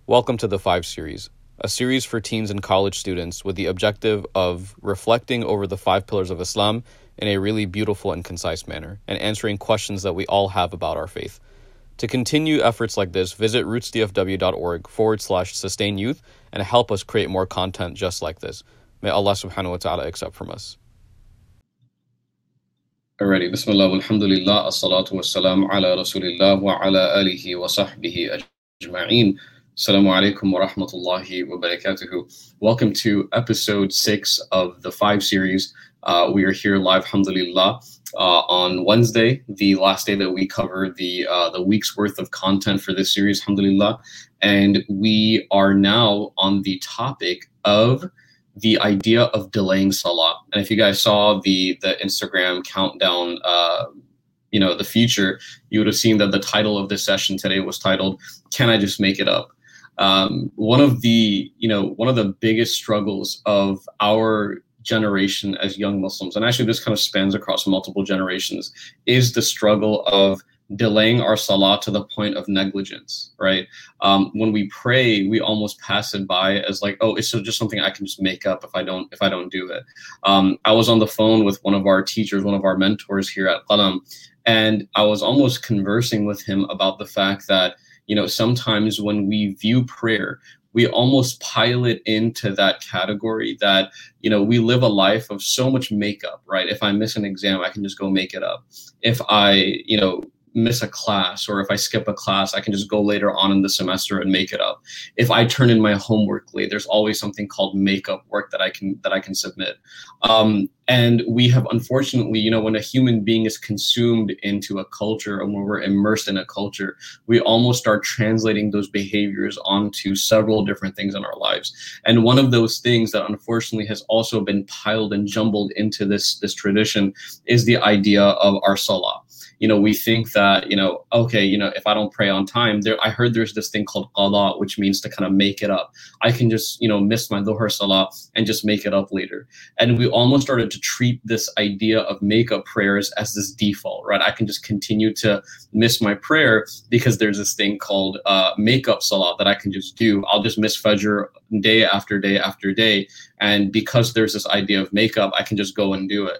Welcome to the 5 Series, a series for teens and college students with the objective of reflecting over the 5 pillars of Islam in a really beautiful and concise manner, and answering questions that we all have about our faith. To continue efforts like this, visit rootsdfw.org/sustain youth and help us create more content just like this. May Allah subhanahu wa ta'ala accept from us. Alrighty, Bismillah, alhamdulillah, as-salatu was-salam ala Rasulillah wa ala alihi wa sahbihi ajma'een. Assalamu alaikum wa rahmatullahi wa barakatuhu. Welcome to episode 6 of the 5 series. We are here live, alhamdulillah, on Wednesday, the last day that we cover the week's worth of content for this series, alhamdulillah. And we are now on the topic of the idea of delaying salah. And if you guys saw the Instagram countdown, the feature, you would have seen that the title of this session today was titled, "Can I Just Make It Up?" One of the biggest struggles of our generation as young Muslims, and actually this kind of spans across multiple generations, is the struggle of delaying our salah to the point of negligence, right? When we pray, we almost pass it by as like, oh, it's just something I can just make up if I don't do it. I was on the phone with one of our teachers, one of our mentors here at Qalam, and I was almost conversing with him about the fact that, sometimes when we view prayer, we almost pile it into that category that, we live a life of so much makeup, right? If I miss an exam, I can just go make it up. If I, miss a class, or if I skip a class, I can just go later on in the semester and make it up. If I turn in my homework late, there's always something called makeup work that I can submit. And we have, unfortunately, when a human being is consumed into a culture, and when we're immersed in a culture, we almost start translating those behaviors onto several different things in our lives. And one of those things that unfortunately has also been piled and jumbled into this tradition is the idea of our salah. We think that, if I don't pray on time, I heard there's this thing called qada, which means to kind of make it up. I can just, miss my dhuhr salah and just make it up later. And we almost started to treat this idea of make-up prayers as this default, right? I can just continue to miss my prayer because there's this thing called make-up salah that I can just do. I'll just miss Fajr day after day after day. And because there's this idea of make-up, I can just go and do it.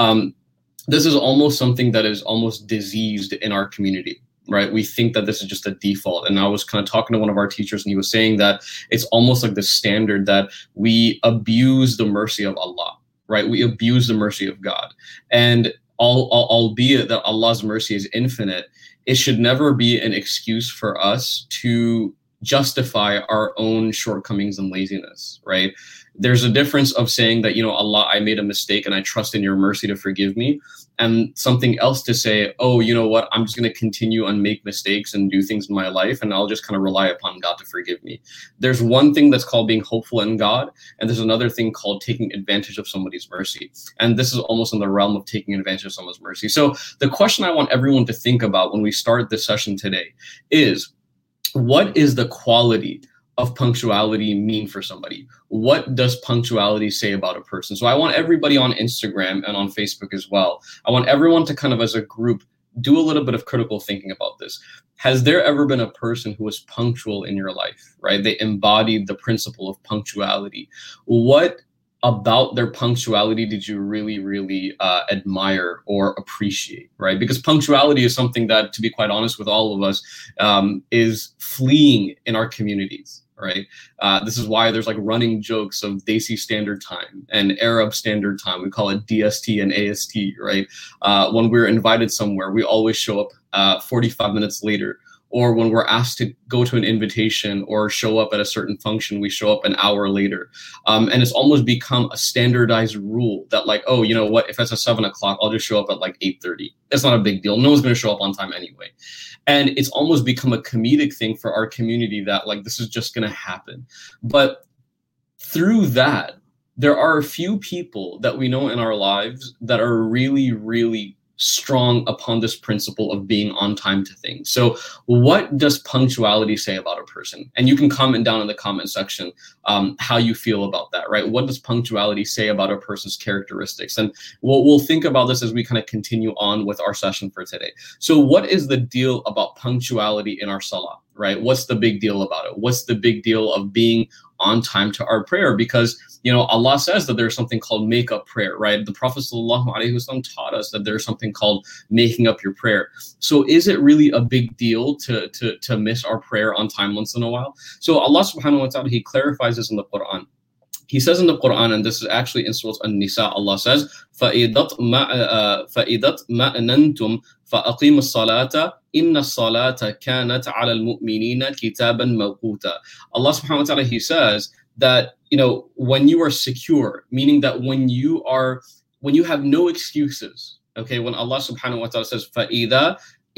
This is almost something that is almost diseased in our community, right? We think that this is just a default. And I was kind of talking to one of our teachers, and he was saying that it's almost like the standard that we abuse the mercy of Allah, right? We abuse the mercy of God. And albeit that Allah's mercy is infinite, it should never be an excuse for us to justify our own shortcomings and laziness, right? There's a difference of saying that, Allah, I made a mistake and I trust in your mercy to forgive me, and something else to say, oh, you know what, I'm just going to continue and make mistakes and do things in my life, and I'll just kind of rely upon God to forgive me. There's one thing that's called being hopeful in God, and there's another thing called taking advantage of somebody's mercy. And this is almost in the realm of taking advantage of someone's mercy. So the question I want everyone to think about when we start this session today is, what is the quality of punctuality mean for somebody? What does punctuality say about a person? So I want everybody on Instagram and on Facebook as well, I want everyone to kind of as a group do a little bit of critical thinking about this. Has there ever been a person who was punctual in your life, right? They embodied the principle of punctuality. What about their punctuality did you really, really admire or appreciate, right? Because punctuality is something that, to be quite honest with all of us, is fleeing in our communities, right? This is why there's like running jokes of Desi Standard Time and Arab Standard Time. We call it DST and AST, right? When we're invited somewhere, we always show up 45 minutes later. Or when we're asked to go to an invitation or show up at a certain function, we show up an hour later. And it's almost become a standardized rule that like, oh, you know what, if it's at 7 o'clock, I'll just show up at like 8:30. It's not a big deal. No one's going to show up on time anyway. And it's almost become a comedic thing for our community that like, this is just going to happen. But through that, there are a few people that we know in our lives that are really, really strong upon this principle of being on time to things. So what does punctuality say about a person? And you can comment down in the comment section how you feel about that, right? What does punctuality say about a person's characteristics? And we'll think about this as we kind of continue on with our session for today. So what is the deal about punctuality in our salah, right? What's the big deal about it? What's the big deal of being on time to our prayer? Because, you know, Allah says that there's something called make-up prayer, right? The Prophet ﷺ taught us that there's something called making up your prayer. So is it really a big deal to miss our prayer on time once in a while? So Allah subhanahu wa ta'ala, He clarifies this in the Quran. He says in the Quran, and this is actually in Surah An-Nisa, Allah says, فَإِذَا اطْمَأْنَنْتُمْ فَأَقِيمُوا الصَّلَاةَ إِنَّ الصَّلَاةَ كَانَتْ عَلَى الْمُؤْمِنِينَ كِتَابًا مَوْقُوتًا. Allah subhanahu wa ta'ala, He says that, you know, when you are secure, meaning that when you have no excuses, okay, when Allah subhanahu wa ta'ala says, فَإِذَا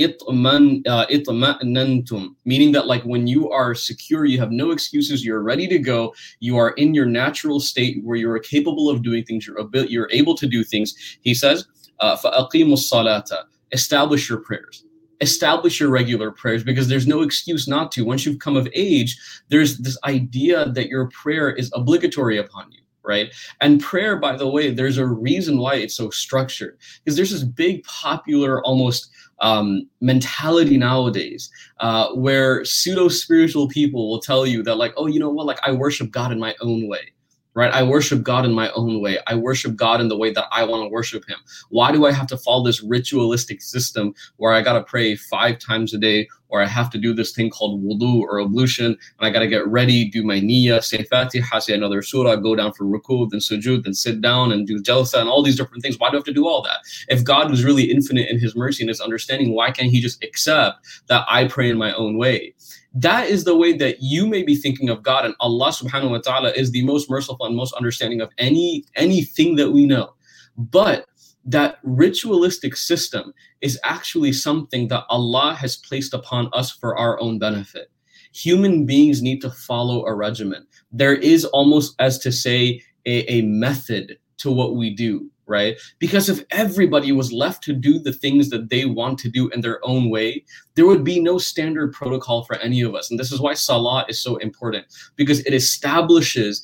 اطمأننتم, meaning that like when you are secure, you have no excuses, you're ready to go, you are in your natural state where you're capable of doing things, you're able to do things. He says, فَأَقِيمُوا الصَّلَاةَ, establish your prayers. Establish your regular prayers, because there's no excuse not to. Once you've come of age, there's this idea that your prayer is obligatory upon you, right? And prayer, by the way, there's a reason why it's so structured, because there's this big popular almost mentality nowadays where pseudo-spiritual people will tell you that like, oh, you know what, like I worship God in my own way. Right? I worship God in my own way. I worship God in the way that I want to worship Him. Why do I have to follow this ritualistic system where I got to pray 5 times a day, or I have to do this thing called wudu or ablution, and I got to get ready, do my niyyah, say Fatiha, say another surah, go down for ruku, then sujood, then sit down and do jalsa and all these different things? Why do I have to do all that? If God was really infinite in His mercy and His understanding, why can't He just accept that I pray in my own way? That is the way that you may be thinking of God, and Allah subhanahu wa ta'ala is the most merciful and most understanding of anything that we know. But that ritualistic system is actually something that Allah has placed upon us for our own benefit. Human beings need to follow a regimen. There is almost, as to say, a method to what we do, right? Because if everybody was left to do the things that they want to do in their own way, there would be no standard protocol for any of us. And this is why salah is so important, because it establishes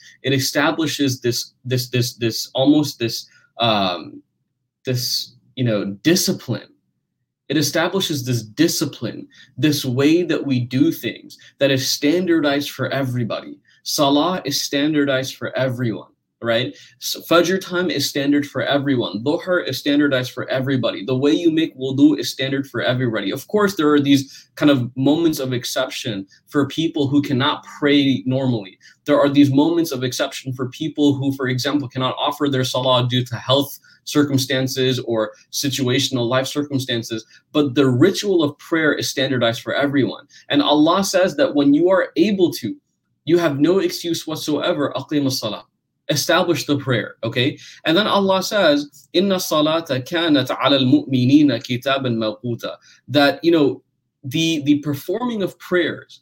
this almost this discipline. It establishes this discipline, this way that we do things that is standardized for everybody. Salah is standardized for everyone. Right? So Fajr time is standard for everyone. Dhuhr is standardized for everybody. The way you make wudu is standard for everybody. Of course, there are these kind of moments of exception for people who cannot pray normally. There are these moments of exception for people who, for example, cannot offer their salah due to health circumstances or situational life circumstances. But the ritual of prayer is standardized for everyone. And Allah says that when you are able to, you have no excuse whatsoever, aqim as-salah. Establish the prayer, okay? And then Allah says, "Inna salata kanat ala al-mu'minina kitaban mawquta." That, you know, the performing of prayers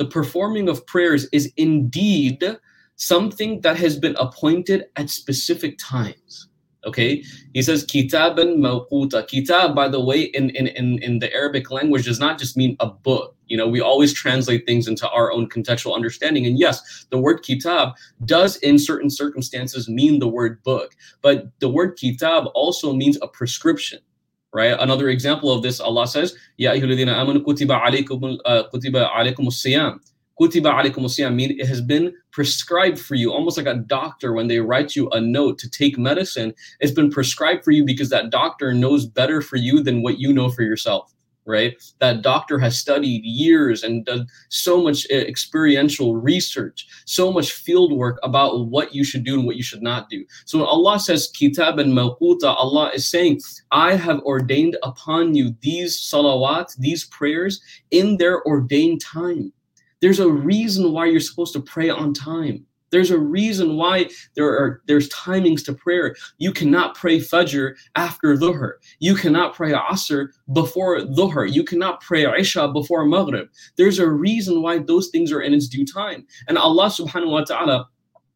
is indeed something that has been appointed at specific times. Okay, he says kitaban mawquta. Kitab, by the way, in the Arabic language does not just mean a book. You know, we always translate things into our own contextual understanding. And yes, the word kitab does in certain circumstances mean the word book, but the word kitab also means a prescription, right? Another example of this, Allah says, Ya ayyuhalladhina amanu kutiba alaykumus siyam. Kutiba alaykumus siyam means it has been prescribed for you, almost like a doctor when they write you a note to take medicine. It's been prescribed for you because that doctor knows better for you than what you know for yourself. Right? That doctor has studied years and done so much experiential research, so much field work about what you should do and what you should not do. So when Allah says kitab and mawquta, Allah is saying, I have ordained upon you these salawat, these prayers in their ordained time. There's a reason why you're supposed to pray on time. There's a reason why there's timings to prayer. You cannot pray Fajr after Dhuhr. You cannot pray Asr before Dhuhr. You cannot pray Isha before Maghrib. There's a reason why those things are in its due time. And Allah subhanahu wa ta'ala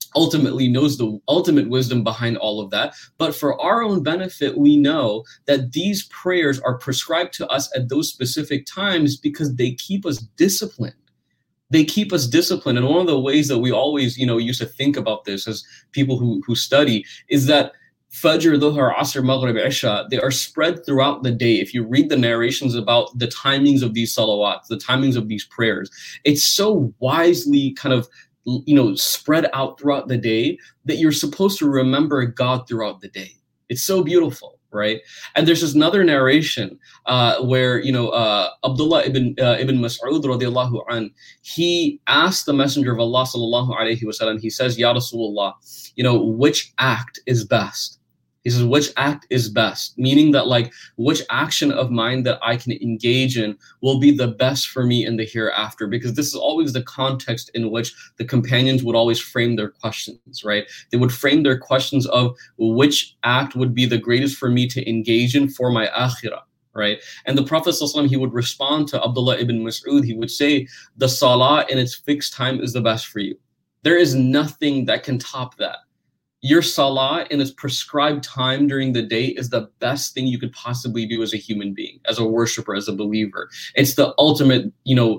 ultimately knows the ultimate wisdom behind all of that. But for our own benefit, we know that these prayers are prescribed to us at those specific times because they keep us disciplined. They keep us disciplined. And one of the ways that we always, used to think about this as people who study is that Fajr, Dhuhr, Asr, Maghrib, Isha, they are spread throughout the day. If you read the narrations about the timings of these salawats, the timings of these prayers, it's so wisely kind of spread out throughout the day that you're supposed to remember God throughout the day. It's so beautiful, right? And there's this another narration where Abdullah ibn Mas'ud radiallahu an, he asked the Messenger of Allah sallallahu alaihi wasallam, he says, Ya Rasulullah, which act is best? He says, which act is best? Meaning that which action of mine that I can engage in will be the best for me in the hereafter? Because this is always the context in which the companions would always frame their questions, right? They would frame their questions of which act would be the greatest for me to engage in for my akhirah, right? And the Prophet ﷺ, he would respond to Abdullah ibn Mas'ud, he would say, the salah in its fixed time is the best for you. There is nothing that can top that. Your salah in its prescribed time during the day is the best thing you could possibly do as a human being, as a worshiper, as a believer. It's the ultimate,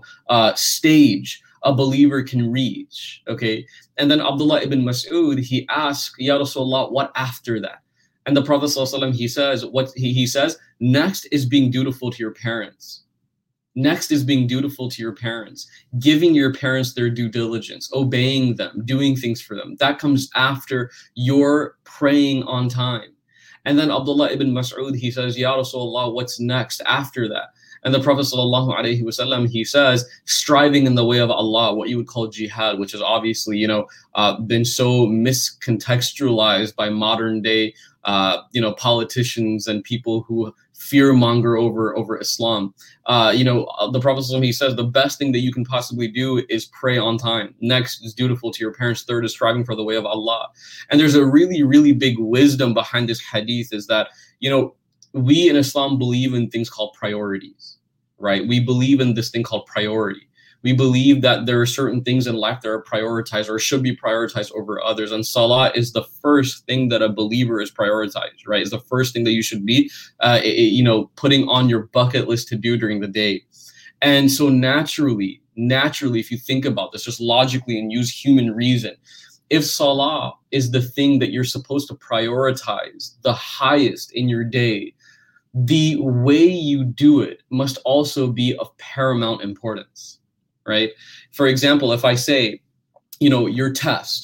stage a believer can reach, okay? And then Abdullah ibn Mas'ud, he asked, Ya Rasulullah, what after that? And the Prophet ﷺ, he says, he says, next is being dutiful to your parents. Next is being dutiful to your parents, giving your parents their due diligence, obeying them, doing things for them. That comes after your praying on time. And then Abdullah ibn Mas'ud, he says, Ya Rasulullah, what's next after that? And the Prophet sallallahu alaihi wasallam, he says, striving in the way of Allah, what you would call jihad, which is obviously, been so miscontextualized by modern day, politicians and people who fearmonger over Islam. The Prophet ﷺ, he says the best thing that you can possibly do is pray on time. Next is dutiful to your parents. Third is striving for the way of Allah. And there's a really, really big wisdom behind this hadith is that, we in Islam believe in things called priorities, right? We believe in this thing called priority. We believe that there are certain things in life that are prioritized or should be prioritized over others. And salah is the first thing that a believer is prioritized, right? It's the first thing that you should be, putting on your bucket list to do during the day. And so naturally, if you think about this, just logically and use human reason, if salah is the thing that you're supposed to prioritize the highest in your day, the way you do it must also be of paramount importance. Right? For example, if I say, your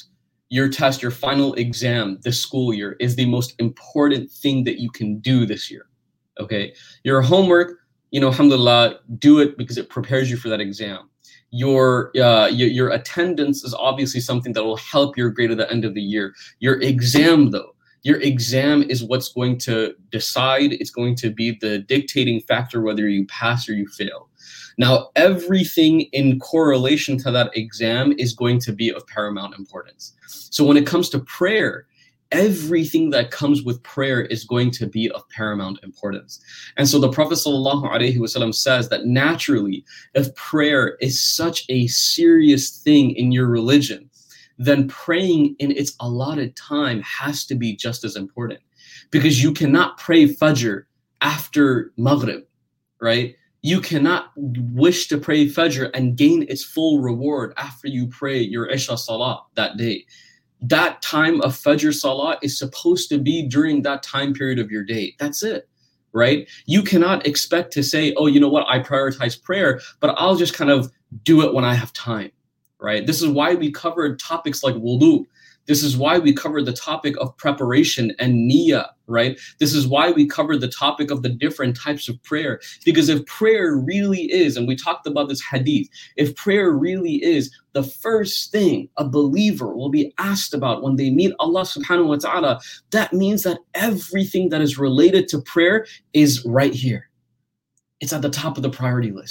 final exam this school year is the most important thing that you can do this year. Okay. Your homework, alhamdulillah, do it because it prepares you for that exam. Your attendance is obviously something that will help your grade at the end of the year. Your exam, though, your exam is what's going to decide. It's going to be the dictating factor whether you pass or you fail. Now, everything in correlation to that exam is going to be of paramount importance. So when it comes to prayer, everything that comes with prayer is going to be of paramount importance. And so the Prophet ﷺ says that naturally, if prayer is such a serious thing in your religion, then praying in its allotted time has to be just as important. Because you cannot pray Fajr after Maghrib, right? You cannot wish to pray Fajr and gain its full reward after you pray your Isha Salah that day. That time of Fajr Salah is supposed to be during that time period of your day. That's it, right? You cannot expect to say, oh, you know what, I prioritize prayer, but I'll just kind of do it when I have time, right? This is why we covered topics like wudu. This is why we covered the topic of preparation and niyyah, right? This is why we covered the topic of the different types of prayer. Because if prayer really is, and we talked about this hadith, if prayer really is the first thing a believer will be asked about when they meet Allah subhanahu wa ta'ala, that means that everything that is related to prayer is right here. It's at the top of the priority list.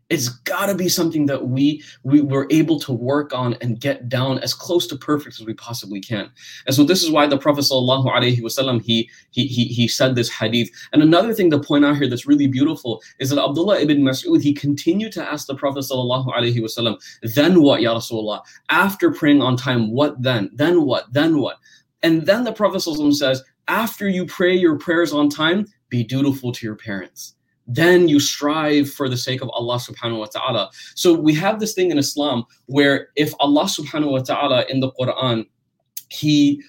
It's got to be something that we were able to work on and get down as close to perfect as we possibly can. And so this is why the Prophet sallallahu alaihi wasallam he said this hadith. And another thing to point out here that's really beautiful is that Abdullah ibn Mas'ud, he continued to ask the Prophet sallallahu alaihi wasallam, then what, ya Rasulullah? After praying on time, what then? Then what? Then what? And then the Prophet sallallahu alaihi wasallam says, after you pray your prayers on time, be dutiful to your parents. Then you strive for the sake of Allah subhanahu wa ta'ala. So we have this thing in Islam where if Allah subhanahu wa ta'ala in the Quran, he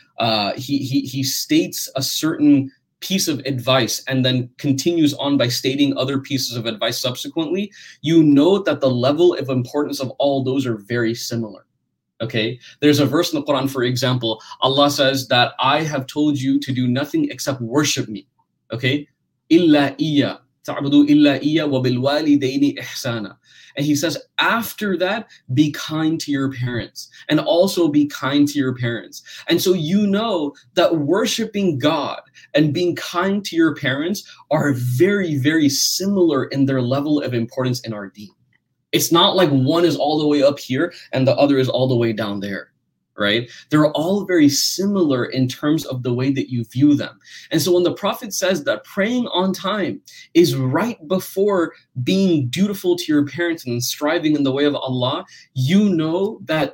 states a certain piece of advice and then continues on by stating other pieces of advice subsequently, you know that the level of importance of all those are very similar. Okay, there's a verse in the Quran, for example, Allah says that I have told you to do nothing except worship me. Okay, illa iya. تعبدوا إلا إياه وبالوالدين إحسانا. And he says, after that, be kind to your parents and also be kind to your parents. And so you know that worshiping God and being kind to your parents are very, very similar in their level of importance in our deen. It's not like one is all the way up here and the other is all the way down there. Right? They're all very similar in terms of the way that you view them. And so when the Prophet says that praying on time is right before being dutiful to your parents and striving in the way of Allah, you know that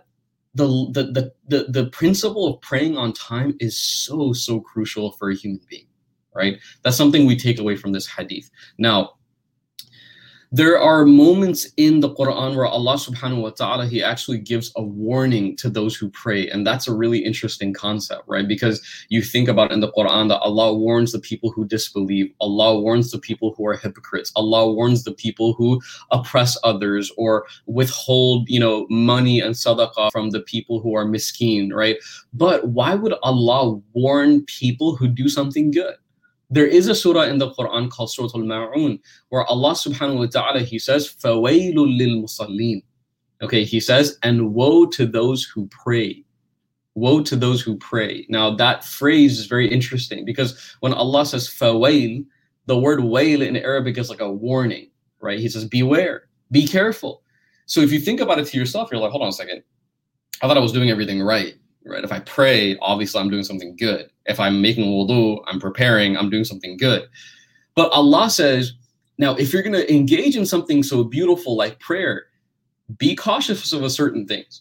the principle of praying on time is so crucial for a human being, right? That's something we take away from this hadith. Now, there are moments in the Quran where Allah subhanahu wa ta'ala, he actually gives a warning to those who pray. And that's a really interesting concept, right? Because you think about in the Quran that Allah warns the people who disbelieve. Allah warns the people who are hypocrites. Allah warns the people who oppress others or withhold, money and sadaqah from the people who are miskeen, right? But why would Allah warn people who do something good? There is a surah in the Quran called Surah Al-Ma'un where Allah subhanahu wa ta'ala, he says, فَوَيْلٌ لِلْمُصَلِّينَ. Okay, he says, and woe to those who pray. Woe to those who pray. Now that phrase is very interesting because when Allah says فَوَيْل, the word wail in Arabic is like a warning, right? He says, beware, be careful. So if you think about it to yourself, you're like, hold on a second. I thought I was doing everything right. Right? If I pray, obviously I'm doing something good. If I'm making wudu, I'm preparing, I'm doing something good. But Allah says, now if you're going to engage in something so beautiful like prayer, be cautious of certain things.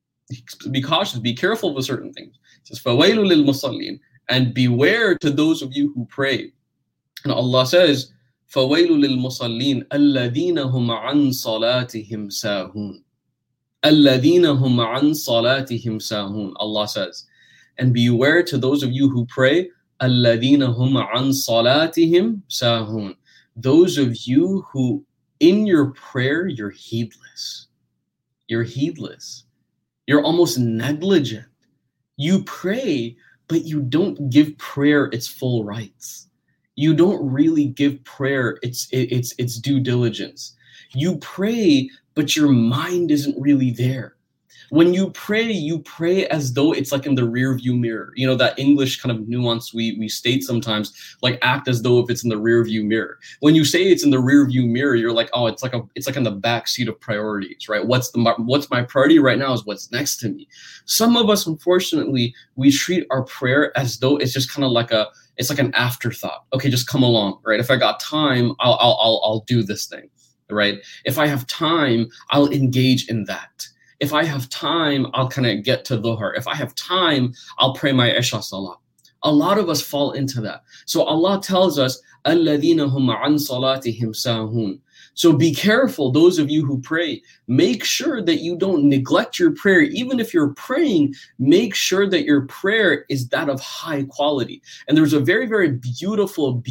Be cautious, be careful of certain things. It says, فَوَيْلٌ لِلْمُصَلِّينَ, and beware to those of you who pray. And Allah says, فَوَيْلٌ لِلْمُصَلِّينَ الَّذِينَ هُمْ عَنْ صَلَاتِهِمْ سَاهُونَ. الَّذِينَ هُمْ عَنْ صَلَاتِهِمْ سَاهُونَ. Allah says, and beware to those of you who pray, الَّذِينَ هُمْ عَنْ صَلَاتِهِمْ سَاهُونَ. Those of you who in your prayer, you're heedless. You're heedless. You're almost negligent. You pray, but you don't give prayer its full rights. You don't really give prayer its due diligence. You pray, but your mind isn't really there. When you pray as though it's like in the rear view mirror. You know, that English kind of nuance we state sometimes, like act as though if it's in the rear view mirror. When you say it's in the rear view mirror, you're like, oh, it's like in the back seat of priorities, right? What's my priority right now is what's next to me. Some of us, unfortunately, we treat our prayer as though it's just kind of like it's like an afterthought. Okay, just come along, right? If I got time, I'll do this thing. Right? If I have time, I'll engage in that. If I have time, I'll kind of get to Dhuhr. If I have time, I'll pray my Isha Salah. A lot of us fall into that. So Allah tells us, الَّذِينَ هُمْ عَنْ صَلَاتِهِمْ سَاهُونَ. So be careful, those of you who pray. Make sure that you don't neglect your prayer. Even if you're praying, make sure that your prayer is that of high quality. And there's a very, very beautiful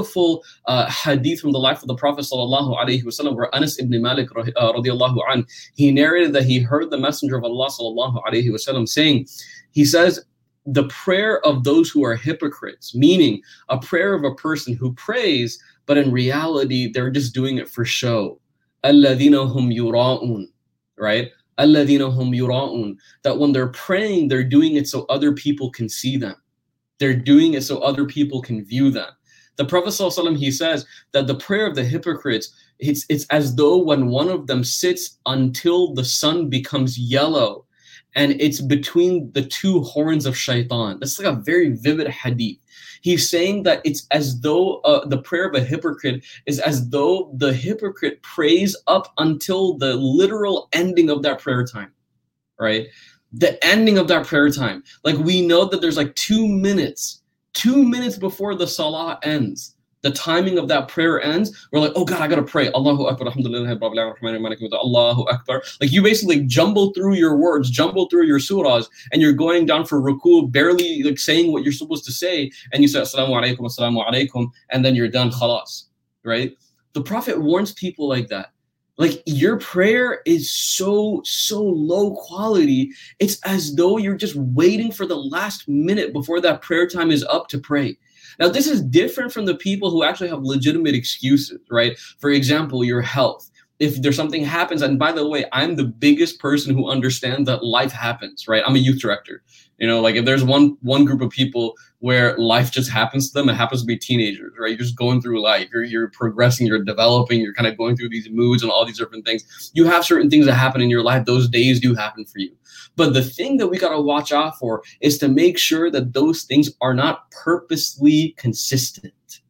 hadith from the life of the Prophet sallallahu alaihi wasallam, where Anas ibn Malik radiallahu anh, he narrated that he heard the Messenger of Allah sallallahu alaihi wasallam saying, he says, the prayer of those who are hypocrites, meaning a prayer of a person who prays, but in reality, they're just doing it for show. الَّذِينَ هُمْ يُرَاءُونَ, right? الَّذِينَ هُمْ يُرَاءُونَ. That when they're praying, they're doing it so other people can see them. They're doing it so other people can view them. The Prophet ﷺ, he says that the prayer of the hypocrites, It's as though when one of them sits until the sun becomes yellow, and it's between the two horns of shaitan. That's like a very vivid hadith. He's saying that it's as though the prayer of a hypocrite is as though the hypocrite prays up until the literal ending of that prayer time, right? The ending of that prayer time. Like, we know that there's like 2 minutes before the salah ends. The timing of that prayer ends, we're like, oh God, I gotta pray. Allahu Akbar, alhamdulillah, Allahu Akbar. Like, you basically jumble through your words, jumble through your surahs, and you're going down for ruku, barely like saying what you're supposed to say, and you say assalamu alaikum, and then you're done, khalas, right? The Prophet warns people like that. Like, your prayer is so low quality. It's as though you're just waiting for the last minute before that prayer time is up to pray. Now, this is different from the people who actually have legitimate excuses, right? For example, your health. If there's something happens, and by the way, I'm the biggest person who understands that life happens, right? I'm a youth director. You know, like, if there's one group of people where life just happens to them, it happens to be teenagers, right? You're just going through life. You're progressing, you're developing, you're kind of going through these moods and all these different things. You have certain things that happen in your life. Those days do happen for you. But the thing that we got to watch out for is to make sure that those things are not purposely consistent.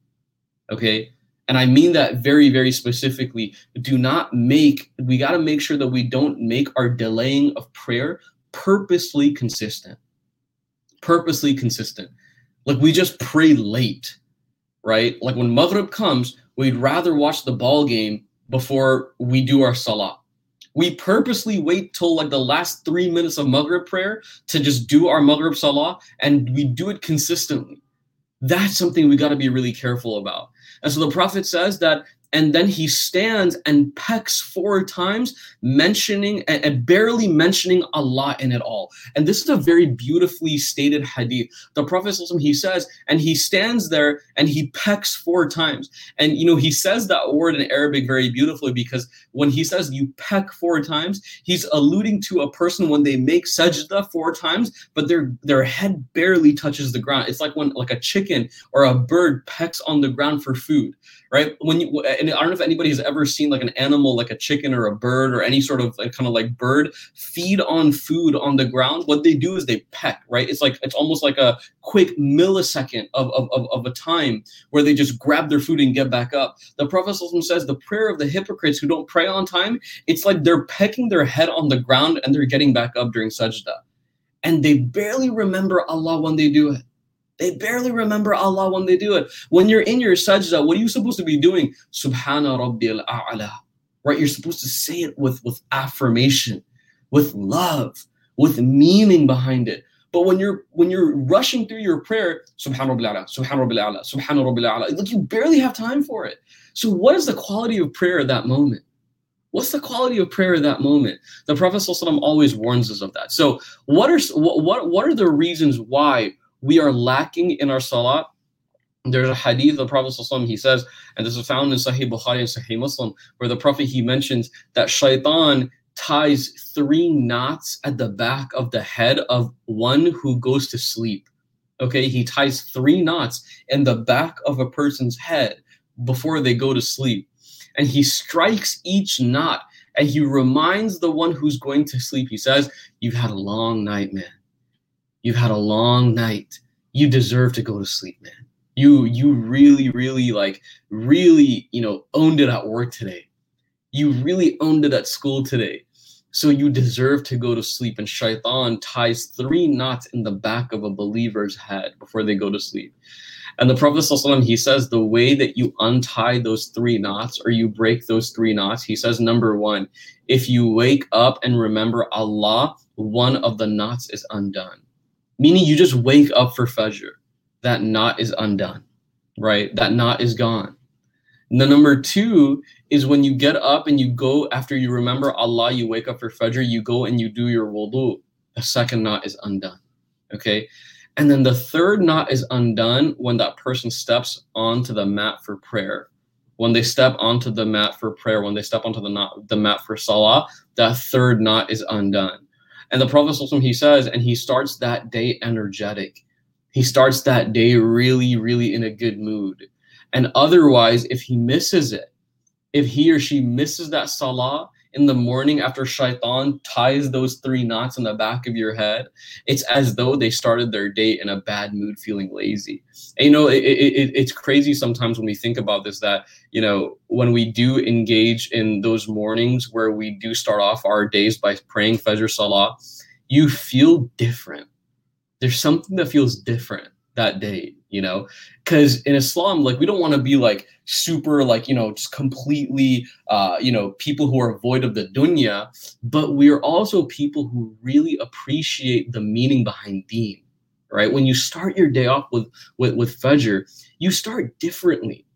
Okay? And I mean that very, very specifically. We got to make sure that we don't make our delaying of prayer purposely consistent. Purposely consistent. Like, we just pray late, right? Like, when Maghrib comes, we'd rather watch the ball game before we do our salah. We purposely wait till like the last 3 minutes of Maghrib prayer to just do our Maghrib salah, and we do it consistently. That's something we got to be really careful about. And so the Prophet says that, and then he stands and pecks 4 times, mentioning and barely mentioning Allah in it all. And this is a very beautifully stated hadith. The Prophet, he says, and he stands there and he pecks 4 times. And, you know, he says that word in Arabic very beautifully, because when he says you peck 4 times, he's alluding to a person when they make sajda 4 times, but their head barely touches the ground. It's like when like a chicken or a bird pecks on the ground for food. Right? And I don't know if anybody has ever seen like an animal, like a chicken or a bird or any sort of like, kind of like bird, feed on food on the ground. What they do is they peck, right? It's almost like a quick millisecond of a time where they just grab their food and get back up. The Prophet says the prayer of the hypocrites who don't pray on time, it's like they're pecking their head on the ground and they're getting back up during sajda. And they barely remember Allah when they do it. They barely remember Allah when they do it. When you're in your sajda, what are you supposed to be doing? Subhana Rabbil A'la. Right? You're supposed to say it with affirmation, with love, with meaning behind it. But when you're rushing through your prayer, Subhana Rabbil A'la, Subhana Rabbil A'la, Subhana Rabbil A'la, like, you barely have time for it. So what is the quality of prayer at that moment? What's the quality of prayer at that moment? The Prophet ﷺ always warns us of that. So what are the reasons why we are lacking in our salah? There's a hadith, the Prophet ﷺ, he says, and this is found in Sahih Bukhari and Sahih Muslim, where the Prophet, he mentions that shaitan ties 3 knots at the back of the head of one who goes to sleep. Okay, he ties 3 knots in the back of a person's head before they go to sleep. And he strikes each knot and he reminds the one who's going to sleep. He says, you've had a long night, man. You've had a long night. You deserve to go to sleep, man. You really, really, owned it at work today. You really owned it at school today. So you deserve to go to sleep. And shaitan ties 3 knots in the back of a believer's head before they go to sleep. And the Prophet ﷺ, he says the way that you untie those 3 knots, or you break those 3 knots, he says, number 1, if you wake up and remember Allah, one of the knots is undone. Meaning you just wake up for Fajr. That knot is undone, right? That knot is gone. And the number 2 is when you get up and you go, after you remember Allah, you wake up for Fajr, you go and you do your wudu. The second knot is undone, okay? And then the 3rd knot is undone when that person steps onto the mat for prayer. When they step onto the mat for prayer, when they step onto the mat for salah, that 3rd knot is undone. And the Prophet, he says, and he starts that day energetic. He starts that day really, really in a good mood. And otherwise, if he misses it, if he or she misses that salah in the morning after shaitan ties those 3 knots in the back of your head, it's as though they started their day in a bad mood, feeling lazy. And, it's crazy sometimes when we think about this, that, when we do engage in those mornings where we do start off our days by praying Fajr Salah, you feel different. There's something that feels different that day, because in Islam, like, we don't want to be like super, like, just completely, people who are void of the dunya, but we're also people who really appreciate the meaning behind deen, right? When you start your day off with Fajr, you start differently.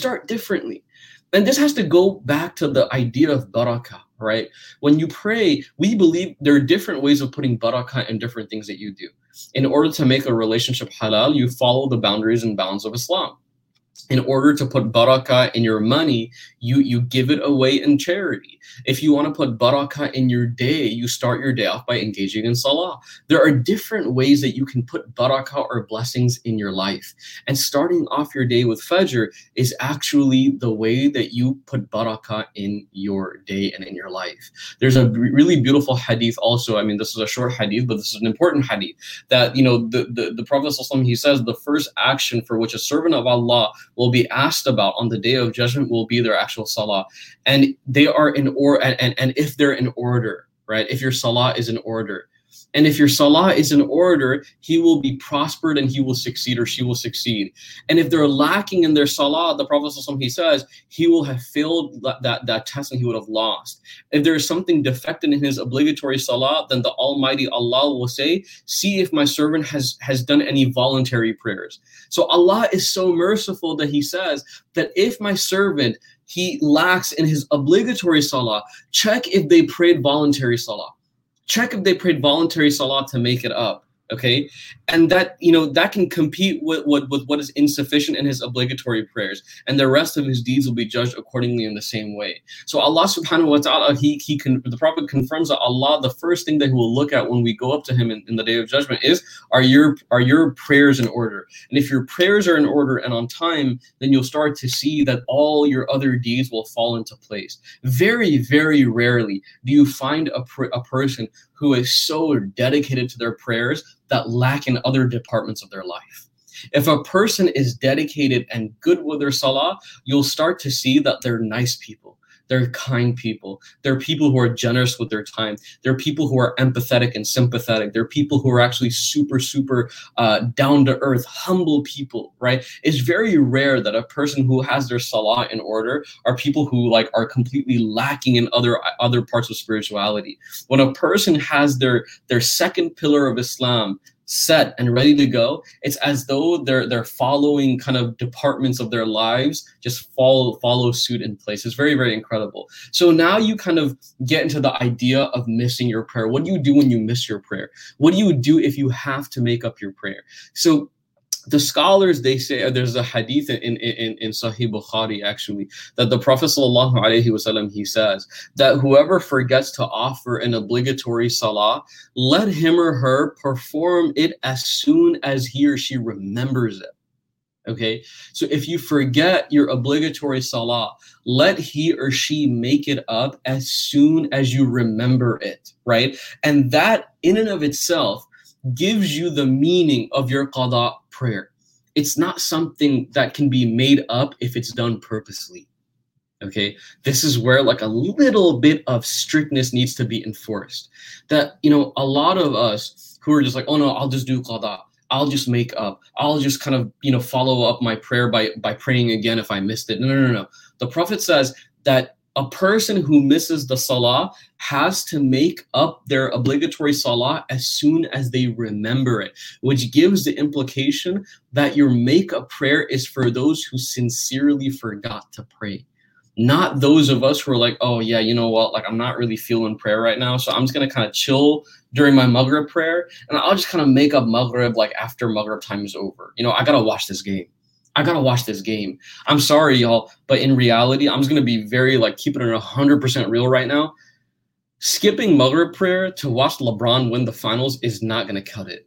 And this has to go back to the idea of barakah, right? When you pray, we believe there are different ways of putting barakah in different things that you do. In order to make a relationship halal, you follow the boundaries and bounds of Islam. In order to put barakah in your money, you give it away in charity. If you want to put barakah in your day, you start your day off by engaging in salah. There are different ways that you can put barakah or blessings in your life. And starting off your day with Fajr is actually the way that you put barakah in your day and in your life. There's a really beautiful hadith also. I mean, this is a short hadith, but this is an important hadith that, the Prophet ﷺ, he says the first action for which a servant of Allah will be asked about on the day of judgment will be their actual salah. And they are in order, and if they're in order, right? If your salah is in order. And if your salah is in order, he will be prospered and he will succeed, or she will succeed. And if they're lacking in their salah, the Prophet ﷺ, he says, he will have failed that test and he would have lost. If there is something defective in his obligatory salah, then the Almighty Allah will say, see if my servant has done any voluntary prayers. So Allah is so merciful that he says that if my servant, he lacks in his obligatory salah, check if they prayed voluntary salah. Check if they prayed voluntary salah to make it up. Okay, and that that can compete with what is insufficient in his obligatory prayers, and the rest of his deeds will be judged accordingly in the same way. So Allah subhanahu wa ta'ala, the Prophet confirms that Allah, the first thing that he will look at when we go up to him in the day of judgment is, are your prayers in order? And if your prayers are in order and on time, then you'll start to see that all your other deeds will fall into place. Very, very rarely do you find a person who is so dedicated to their prayers that lack in other departments of their life. If a person is dedicated and good with their salah, you'll start to see that they're nice people. They're kind people. They're people who are generous with their time. They're people who are empathetic and sympathetic. They're people who are actually super, super down to earth, humble people, right? It's very rare that a person who has their salah in order are people who are completely lacking in other parts of spirituality. When a person has their second pillar of Islam set and ready to go, it's as though they're following kind of departments of their lives just follow suit in place. It's very, very incredible. So now you kind of get into the idea of missing your prayer. What do you do when you miss your prayer? What do you do if you have to make up your prayer? So the scholars, they say, there's a hadith in Sahih Bukhari actually, that the Prophet sallallahu alaihi wasallam, he says that whoever forgets to offer an obligatory salah, let him or her perform it as soon as he or she remembers it. Okay, so if you forget your obligatory salah, let he or she make it up as soon as you remember it, right? And that in and of itself gives you the meaning of your qada prayer. It's not something that can be made up if it's done purposely. Okay, this is where a little bit of strictness needs to be enforced. That, a lot of us who are just like, oh no, I'll just do qada. I'll just make up. I'll just kind of, follow up my prayer by praying again if I missed it. No. The Prophet says that a person who misses the salah has to make up their obligatory salah as soon as they remember it, which gives the implication that your make-up prayer is for those who sincerely forgot to pray. Not those of us who are like, oh yeah, you know what, I'm not really feeling prayer right now, so I'm just going to kind of chill during my Maghrib prayer, and I'll just kind of make up Maghrib after Maghrib time is over. I got to watch this game. I'm sorry, y'all, but in reality, I'm just going to be very, keeping it 100% real right now. Skipping Maghrib prayer to watch LeBron win the finals is not going to cut it.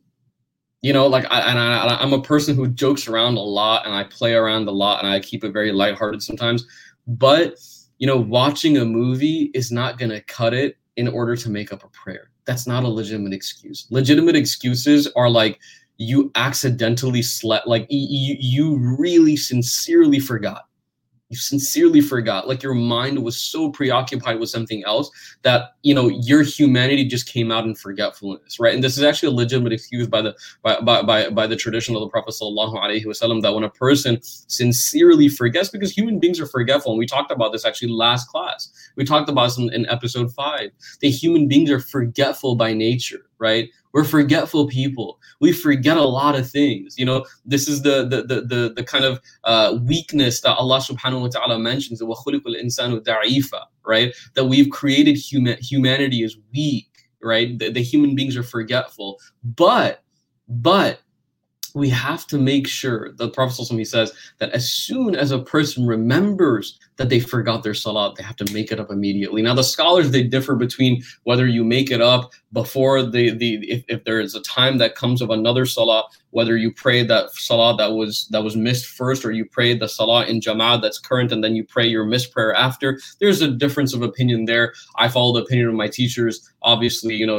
I'm a person who jokes around a lot, and I play around a lot, and I keep it very lighthearted sometimes. But Watching a movie is not going to cut it in order to make up a prayer. That's not a legitimate excuse. Legitimate excuses are like you accidentally slept, like you really sincerely forgot. You sincerely forgot, like your mind was so preoccupied with something else that your humanity just came out in forgetfulness, right? And this is actually a legitimate excuse by the tradition of the Prophet sallallahu alaihi wasallam, that when a person sincerely forgets, because human beings are forgetful, and we talked about this actually last class. We talked about this in episode 5. The human beings are forgetful by nature, right? We're forgetful people. We forget a lot of things. This is the kind of weakness that Allah subhanahu wa ta'ala mentions, وَخُلِقُ الْإِنسَانُ ضَعِيفًا, right? That we've created humanity as weak, right? The human beings are forgetful. But we have to make sure, the Prophet ﷺ, he says that as soon as a person remembers that they forgot their salat, they have to make it up immediately. Now, the scholars, they differ between whether you make it up before if there is a time that comes of another salah, whether you pray that salah that was missed first, or you pray the salah in jama'ah that's current and then you pray your missed prayer after. There's a difference of opinion there. I follow the opinion of my teachers. Obviously, you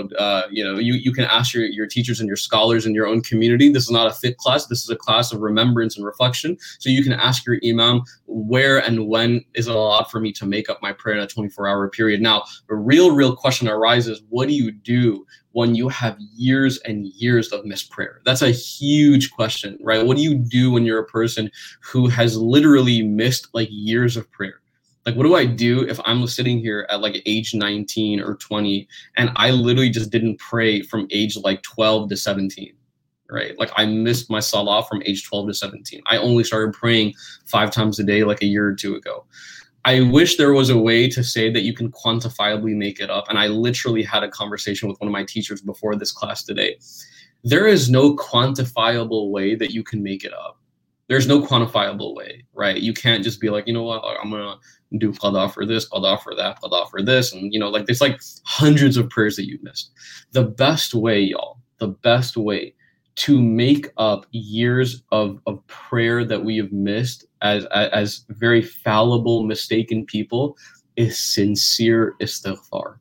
can ask your teachers and your scholars in your own community. This is not a fiqh class. This is a class of remembrance and reflection. So you can ask your imam, where and when is it allowed for me to make up my prayer in a 24-hour period? Now, the real question arises, what do you do when you have years and years of missed prayer? That's a huge question, right? What do you do when you're a person who has literally missed like years of prayer? Like, what do I do if I'm sitting here at like age 19 or 20 and I literally just didn't pray from age like 12 to 17, right? Like I missed my salah from age 12 to 17. I only started praying 5 times a day like a year or 2 ago. I wish there was a way to say that you can quantifiably make it up. And I literally had a conversation with one of my teachers before this class today. There is no quantifiable way that you can make it up. There's no quantifiable way, right? You can't just be like, you know what, I'm going to do qada for this, qada for that, qada for this. And, like there's like hundreds of prayers that you've missed. The best way, y'all, the best way to make up years of prayer that we have missed as very fallible, mistaken people is sincere istighfar.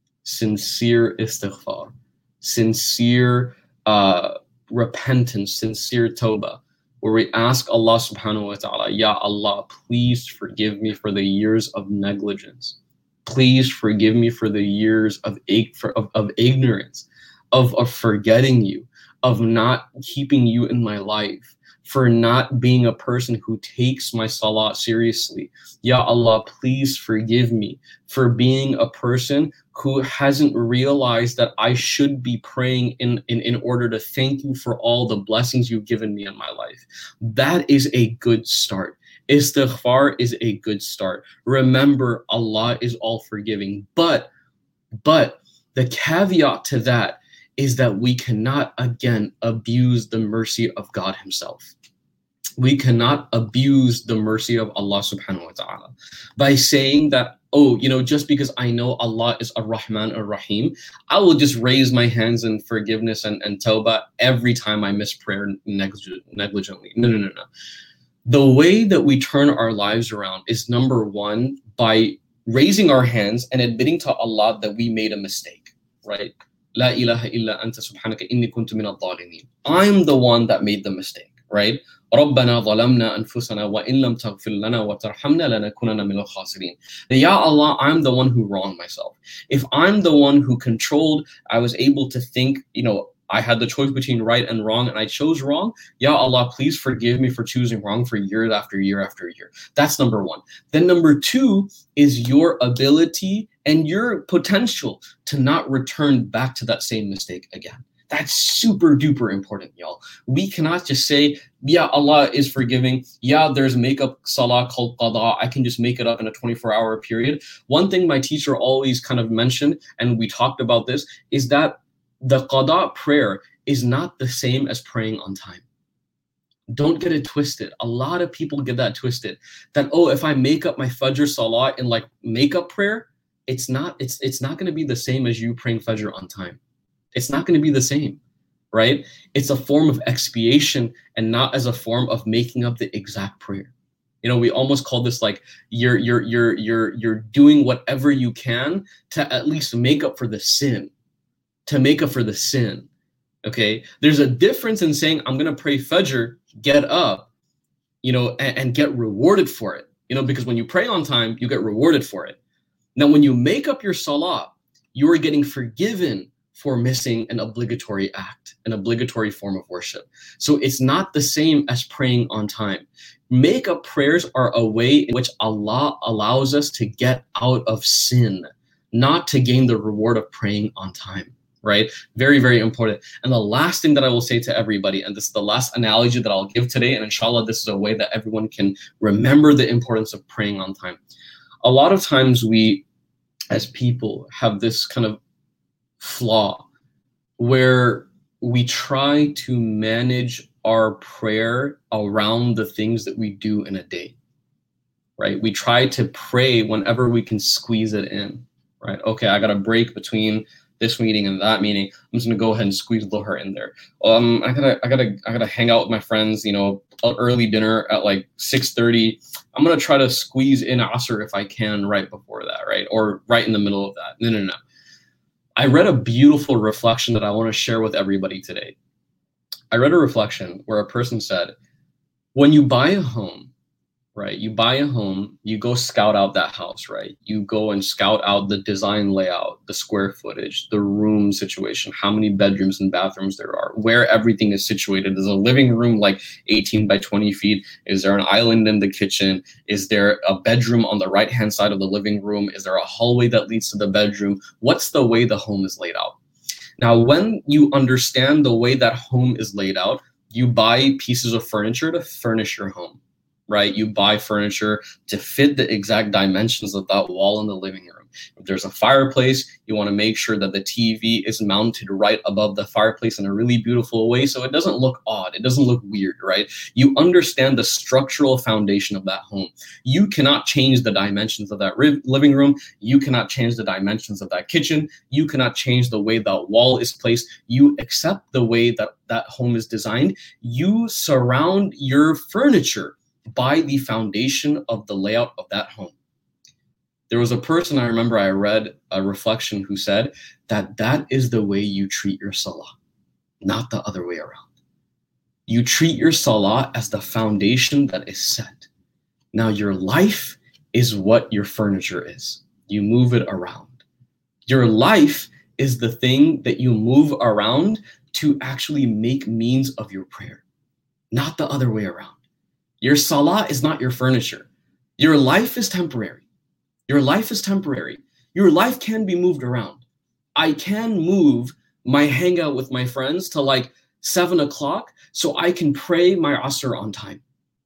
Sincere istighfar. Sincere repentance, sincere tawbah, where we ask Allah subhanahu wa ta'ala, Ya Allah, please forgive me for the years of negligence. Please forgive me for the years of ignorance, of forgetting you, of not keeping you in my life, for not being a person who takes my salah seriously. Ya Allah, please forgive me for being a person who hasn't realized that I should be praying in order to thank you for all the blessings you've given me in my life. That is a good start. Istighfar is a good start. Remember, Allah is all forgiving. But the caveat to that is that we cannot, again, abuse the mercy of God himself. We cannot abuse the mercy of Allah subhanahu wa ta'ala by saying that, just because I know Allah is Ar-Rahman Ar-Rahim, I will just raise my hands in forgiveness and tawbah every time I miss prayer negligently. No. The way that we turn our lives around is, number one, by raising our hands and admitting to Allah that we made a mistake, right? La ilaha illa anta subhanaka inni kuntu minadh dhalimin. I'm the one that made the mistake, right? رَبَّنَا ظَلَمْنَا أَنفُسَنَا وَإِن لَمْ تَغْفِرْ لَنَا وَتَرْحَمْنَا لَنَكُونَنَّ مِنَ الْخَاسِرِينَ. Ya Allah, I'm the one who wronged myself. If I'm the one who controlled, I was able to think, I had the choice between right and wrong, and I chose wrong. Ya Allah, please forgive me for choosing wrong for year after year after year. That's number one. Then number two is your ability and your potential to not return back to that same mistake again. That's super duper important, y'all. We cannot just say, yeah, Allah is forgiving. Yeah, there's makeup salah called qada. I can just make it up in a 24-hour period. One thing my teacher always kind of mentioned, and we talked about this, is that the qada prayer is not the same as praying on time. Don't get it twisted. A lot of people get that twisted. That, if I make up my Fajr salah in like makeup prayer, it's not going to be the same as you praying Fajr on time. It's not going to be the same, right? It's a form of expiation and not as a form of making up the exact prayer. We almost call this like you're doing whatever you can to at least make up for the sin, Okay, there's a difference in saying I'm gonna pray Fajr, get up, and get rewarded for it. Because when you pray on time, you get rewarded for it. Now, when you make up your salah, you are getting forgiven for missing an obligatory act, an obligatory form of worship. So it's not the same as praying on time. Make-up prayers are a way in which Allah allows us to get out of sin, not to gain the reward of praying on time, right? Very, very important. And the last thing that I will say to everybody, and this is the last analogy that I'll give today, and inshallah, this is a way that everyone can remember the importance of praying on time. A lot of times we, as people, have this kind of flaw where we try to manage our prayer around the things that we do in a day, right? We try to pray whenever we can squeeze it in, right? Okay, I got a break between this meeting and that meeting. I'm just gonna go ahead and squeeze Dhuhr in there. I gotta hang out with my friends, early dinner at like 6:30. I'm gonna try to squeeze in Asr if I can right before that, right? Or right in the middle of that. No. I read a beautiful reflection that I want to share with everybody today. I read a reflection where a person said, when you buy a home, right? You buy a home, you go scout out that house, right? You go and scout out the design layout, the square footage, the room situation, how many bedrooms and bathrooms there are, where everything is situated. Is a living room like 18 by 20 feet? Is there an island in the kitchen? Is there a bedroom on the right-hand side of the living room? Is there a hallway that leads to the bedroom? What's the way the home is laid out? Now, when you understand the way that home is laid out, you buy pieces of furniture to furnish your home. Right? You buy furniture to fit the exact dimensions of that wall in the living room. If there's a fireplace, you want to make sure that the TV is mounted right above the fireplace in a really beautiful way so it doesn't look odd, it doesn't look weird, right? You understand the structural foundation of that home. You cannot change the dimensions of that living room. You cannot change the dimensions of that kitchen. You cannot change the way that wall is placed. You accept the way that that home is designed. You surround your furniture by the foundation of the layout of that home. There was a person, I remember I read a reflection who said that that is the way you treat your salah, not the other way around. You treat your salah as the foundation that is set. Now your life is what your furniture is. You move it around. Your life is the thing that you move around to actually make means of your prayer, not the other way around. Your salah is not your furniture. Your life is temporary. Your life is temporary. Your life can be moved around. I can move my hangout with my friends to like 7 o'clock so I can pray my Asr on time.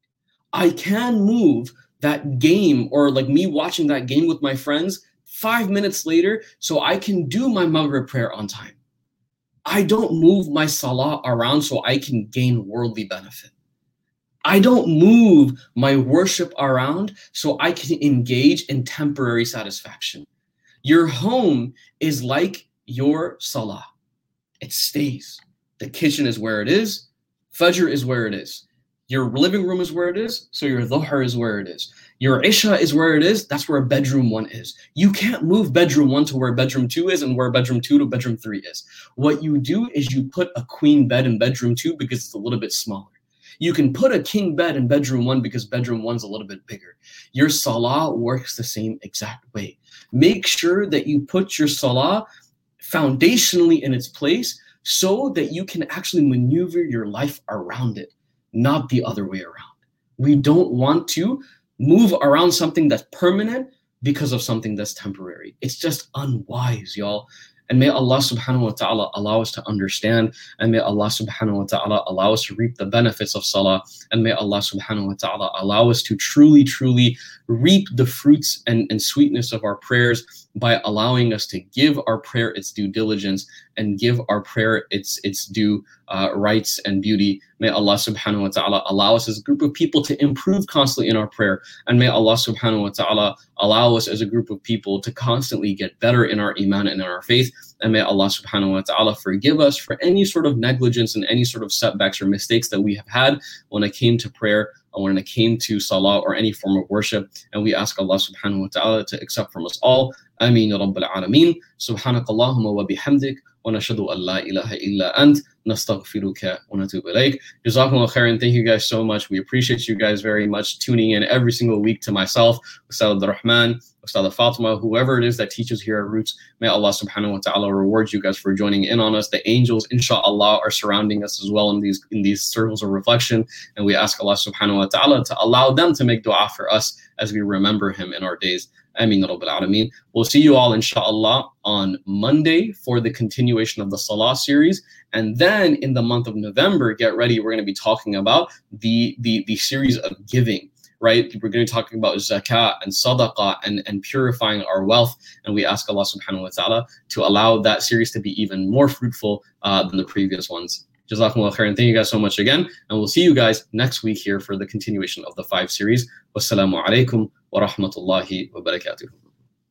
I can move that game or like me watching that game with my friends 5 minutes later so I can do my Maghrib prayer on time. I don't move my salah around so I can gain worldly benefit. I don't move my worship around so I can engage in temporary satisfaction. Your home is like your salah. It stays. The kitchen is where it is. Fajr is where it is. Your living room is where it is, so your Dhuhr is where it is. Your Isha is where it is, that's where bedroom 1 is. You can't move bedroom 1 to where bedroom 2 is and where bedroom 2 to bedroom 3 is. What you do is you put a queen bed in bedroom 2 because it's a little bit smaller. You can put a king bed in bedroom 1 because bedroom 1's a little bit bigger. Your salah works the same exact way. Make sure that you put your salah foundationally in its place so that you can actually maneuver your life around it, not the other way around. We don't want to move around something that's permanent because of something that's temporary. It's just unwise, y'all. And may Allah subhanahu wa ta'ala allow us to understand, and may Allah subhanahu wa ta'ala allow us to reap the benefits of salah, and may Allah subhanahu wa ta'ala allow us to truly, truly reap the fruits and sweetness of our prayers by allowing us to give our prayer its due diligence and give our prayer its due rights and beauty. May Allah subhanahu wa ta'ala allow us as a group of people to improve constantly in our prayer, and may Allah subhanahu wa ta'ala allow us as a group of people to constantly get better in our iman and in our faith. And may Allah subhanahu wa ta'ala forgive us for any sort of negligence and any sort of setbacks or mistakes that we have had when it came to prayer. when it came to salah or any form of worship. And we ask Allah subhanahu wa ta'ala to accept from us all. Ameen ya Rabbil Alameen. Subhanakallahumma wa bihamdik. ونشهد أن لا إله إلا أنت نستغفرك ونتوب إليك. Jazakumullah khairan. Thank you guys so much. We appreciate you guys very much tuning in every single week. To myself, Ustad Abdurrahman, Ustad Fatima, whoever it is that teaches here at Roots, may Allah subhanahu wa ta'ala reward you guys for joining in on us. The angels, inshallah, are surrounding us as well in these circles of reflection. And we ask Allah subhanahu wa ta'ala to allow them to make dua for us as we remember him in our days. Ameen Rabbil Alameen. We'll see you all inshallah on Monday for the continuation of the Salah series. And then in the month of November, get ready, we're going to be talking about the series of giving, right? We're going to be talking about zakah and sadaqah and purifying our wealth. And we ask Allah subhanahu wa ta'ala to allow that series to be even more fruitful than the previous ones. Jazakumullah khairan. Thank you guys so much again. And we'll see you guys next week here for the continuation of the 5 series. Wassalamu alaikum wa rahmatullahi wa barakatuh.